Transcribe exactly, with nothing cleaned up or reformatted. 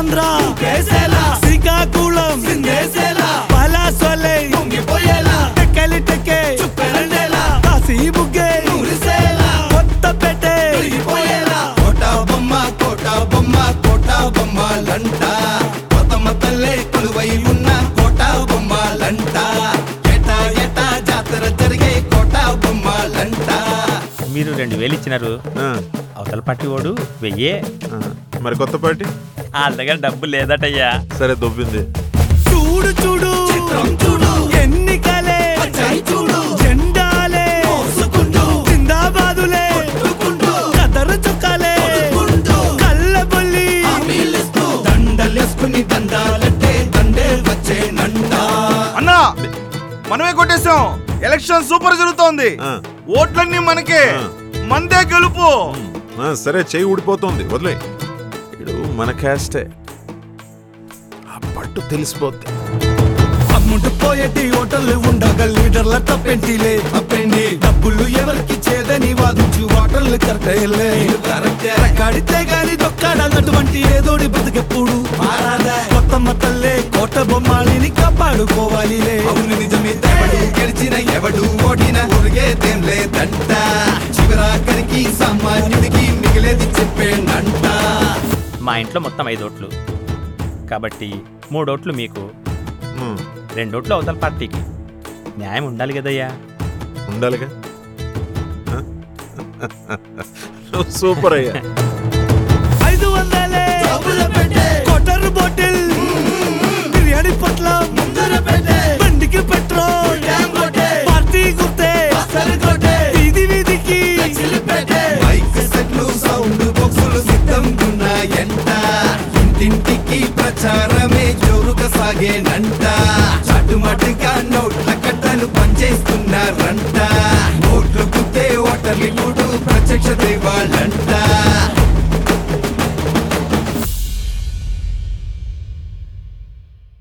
ఆంధ్ర కేసేలా శ్రీకాకుళం సిందేసేలా పలాసోలే పొంగిపోయేలా టెక్కలిటెక్కే చుక్కలండేలా కాశీ బుగ్గే ఊరిసేలా కొత్తపేటే పోయేలా కోటా బొమ్మ కోటా బొమ్మ కోటా బొమ్మలంట కొత్తమ్మ తల్లే కొలువై ఉన్న కోటా బొమ్మలంట ఏటా ఏటా జాతర జరిగే కోటా బొమ్మలంట. మీరు రెండు వేలు ఇచ్చినారు, అవతల పార్టీ వాడు వెయ్యే. మరి కొత్త పార్టీ వాళ్ళ దగ్గర డబ్బు లేదటయ్యా. సరే దొబ్బింది. చూడు చూడు చూడు ఎన్నికలే చూడు జెండాలే జిందాబాదులే కదరు చుక్కాలే కళ్ళబొల్లి దండలేసుకుని దండాలంటే దండే వచ్చేనంట. అన్నా మనమే కొట్టేశాం. ఎలక్షన్ సూపర్ జరుగుతోంది. ఓట్లన్నీ మనకే, మందే గెలుపు. సరే చెయ్యి ఊడిపోతుంది, వదిలే. ఇడు మన క్యాస్టే, ఆ పట్టు తెలిసిపోద్ది. అమ్ముంటు పోయేటి హోటల్ ఉండగా లీడర్ల తప్పెంటిలే తప్పెండి డబ్బులు ఎవరికి చేదని వాదించు హోటల్ కరెక్టేలే కడితే గాని దొక్కాడన్నటువంటి ఏదోడి బతుకెప్పుడు మారాదా కొత్తమ్మ తల్లే కోట బొమ్మాలిని కాపాడుకోవాలిలే. అవును నిజమే, ఎవడు గెలిచిన ఎవడు ఓడిన ఒరిగేదేం లేదంట. చివరాఖరికి సామాన్యుడికి మిగిలేది చెప్పేనంట. మా ఇంట్లో మొత్తం ఐదు ఓట్లు కాబట్టి మూడోట్లు మీకు, రెండోట్లు అవతల పార్టీకి. న్యాయం ఉండాలి కదయ్యా. ఉండాలిగా. సూపర్ అయ్యా. ఐదు వందలే కొట్టరు బాటిల్ బిర్యానీ పొట్ల బండికి పెట్రోల్ పార్టీ గుర్తే వీధి వీధికి మైక్ సెట్లు సౌండ్ బాక్సులు సిద్ధంగున్నాయంట. ఇంటింటికి ప్రచారమే జోరుగా సాగేనంట. చాటుమాటుగా నోట్ల కట్టలు పనిచేస్తున్నారంట. ఓట్లు గుద్దే ఓటర్లు ఇప్పుడు ప్రత్యక్ష దేవాలంట.